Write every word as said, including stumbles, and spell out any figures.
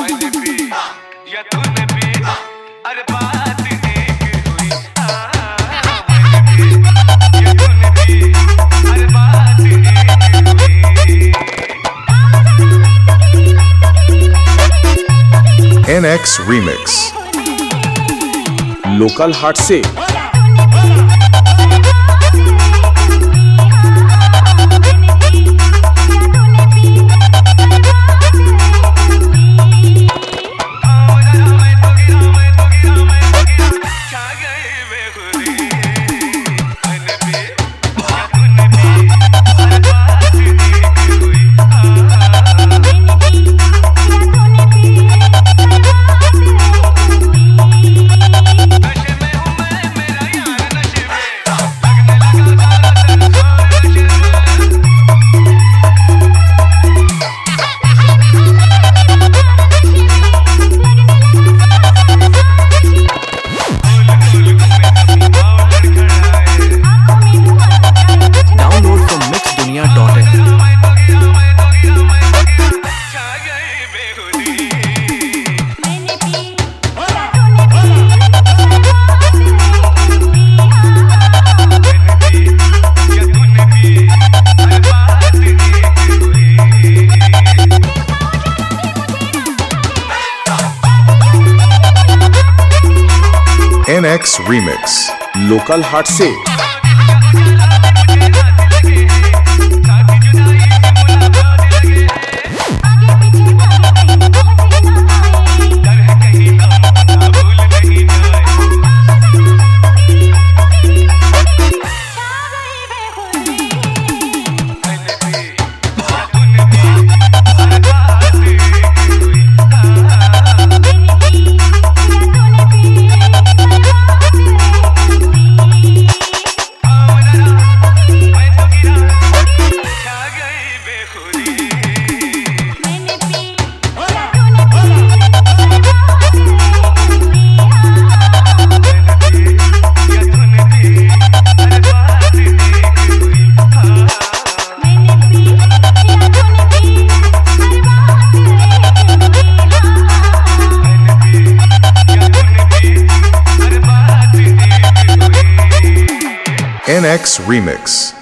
मैंने पी या तूने पी, अरे बात एक हुई। मैंने पी या तूने पी, अरे बात एक हुई। एन एक्स Remix लोकल हाट से एन एक्स Remix लोकल हाट से एन एक्स Remix